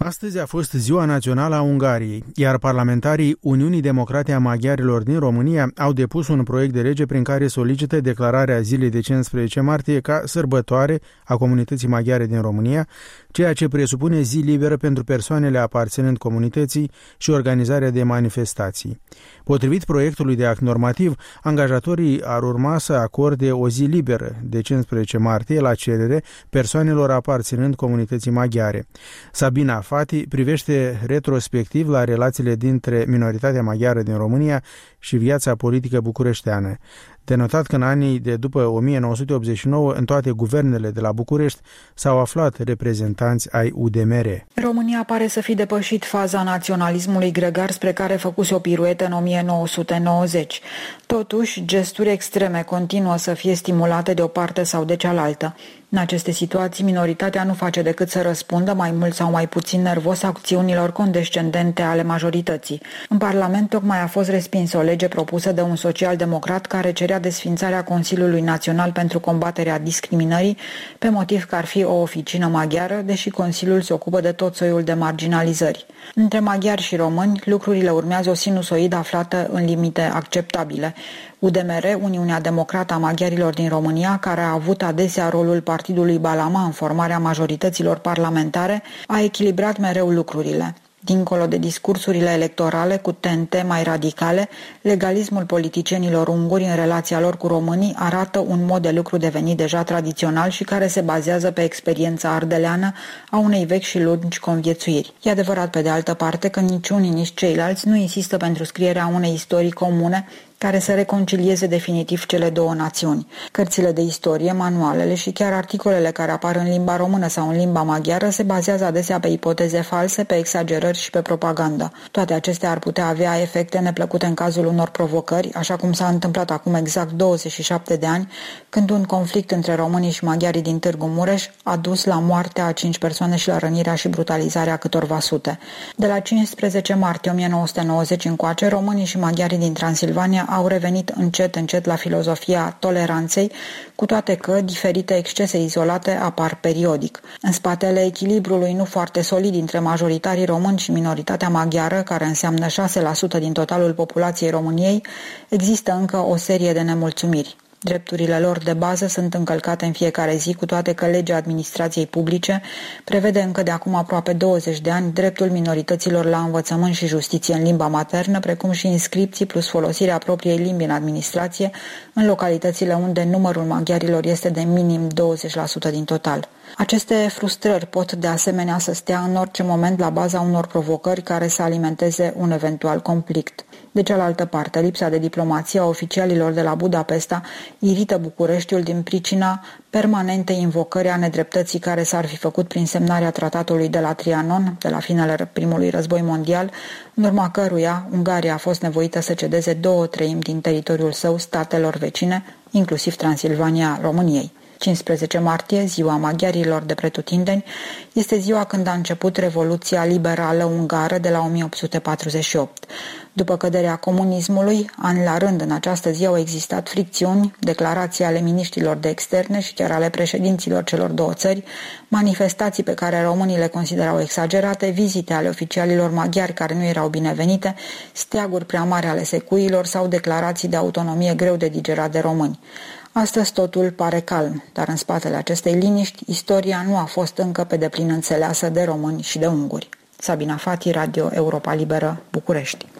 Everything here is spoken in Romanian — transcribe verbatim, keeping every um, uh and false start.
Astăzi a fost Ziua Națională a Ungariei, iar parlamentarii Uniunii Democrate a Maghiarilor din România au depus un proiect de lege prin care solicită declararea zilei de cincisprezece martie ca sărbătoare a comunității maghiare din România, ceea ce presupune zi liberă pentru persoanele aparținând comunității și organizarea de manifestații. Potrivit proiectului de act normativ, angajatorii ar urma să acorde o zi liberă de cincisprezece martie la cerere persoanelor aparținând comunității maghiare. Sabina Fati privește retrospectiv la relațiile dintre minoritatea maghiară din România și viața politică bucureșteană. De notat că în anii de după o mie nouă sute optzeci și nouă, în toate guvernele de la București s-au aflat reprezentanți ai U D M R. România pare să fi depășit faza naționalismului gregar spre care făcuse o piruetă în o mie nouă sute nouăzeci. Totuși, gesturi extreme continuă să fie stimulate de o parte sau de cealaltă. În aceste situații, minoritatea nu face decât să răspundă mai mult sau mai puțin nervos acțiunilor condescendente ale majorității. În Parlament tocmai a fost respinsă o lege propusă de un social-democrat care cerea desființarea Consiliului Național pentru combaterea discriminării pe motiv că ar fi o oficină maghiară, deși Consiliul se ocupă de tot soiul de marginalizări. Între maghiari și români, lucrurile urmează o sinusoidă aflată în limite acceptabile. U D M R, Uniunea Democrată a Maghiarilor din România, care a avut adesea rolul partidului Balama în formarea majorităților parlamentare, a echilibrat mereu lucrurile. Dincolo de discursurile electorale cu tente mai radicale, legalismul politicienilor unguri în relația lor cu românii arată un mod de lucru devenit deja tradițional și care se bazează pe experiența ardeleană a unei vechi și lungi conviețuiri. E adevărat, pe de altă parte, că nici unii, nici ceilalți nu insistă pentru scrierea unei istorii comune care să reconcilieze definitiv cele două națiuni. Cărțile de istorie, manualele și chiar articolele care apar în limba română sau în limba maghiară se bazează adesea pe ipoteze false, pe exagerări și pe propagandă. Toate acestea ar putea avea efecte neplăcute în cazul unor provocări, așa cum s-a întâmplat acum exact douăzeci și șapte de ani, când un conflict între românii și maghiarii din Târgu Mureș a dus la moartea a cinci persoane și la rănirea și brutalizarea câtorva sute. De la cincisprezece martie o mie nouă sute nouăzeci încoace, românii și maghiarii din Transilvania au revenit încet, încet la filozofia toleranței, cu toate că diferite excese izolate apar periodic. În spatele echilibrului nu foarte solid între majoritarii români și minoritatea maghiară, care înseamnă șase la sută din totalul populației României, există încă o serie de nemulțumiri. Drepturile lor de bază sunt încălcate în fiecare zi, cu toate că legea administrației publice prevede încă de acum aproape douăzeci de ani dreptul minorităților la învățământ și justiție în limba maternă, precum și inscripții plus folosirea propriei limbi în administrație în localitățile unde numărul maghiarilor este de minim douăzeci la sută din total. Aceste frustrări pot de asemenea să stea în orice moment la baza unor provocări care să alimenteze un eventual conflict. De cealaltă parte, lipsa de diplomație a oficialilor de la Budapesta irită Bucureștiul din pricina permanentei invocări a nedreptății care s-ar fi făcut prin semnarea tratatului de la Trianon, de la finele primului război mondial, în urma căruia Ungaria a fost nevoită să cedeze două treimi din teritoriul său statelor vecine, inclusiv Transilvania României. cincisprezece martie, ziua maghiarilor de pretutindeni, este ziua când a început Revoluția Liberală Ungară de la o mie opt sute patruzeci și opt. După căderea comunismului, an la rând în această zi au existat fricțiuni, declarații ale miniștrilor de externe și chiar ale președinților celor două țări, manifestații pe care românii le considerau exagerate, vizite ale oficialilor maghiari care nu erau binevenite, steaguri prea mari ale secuilor sau declarații de autonomie greu de digerat de români. Astăzi totul pare calm, dar în spatele acestei liniști, istoria nu a fost încă pe deplin înțeleasă de români și de unguri. Sabina Fati, Radio Europa Liberă, București.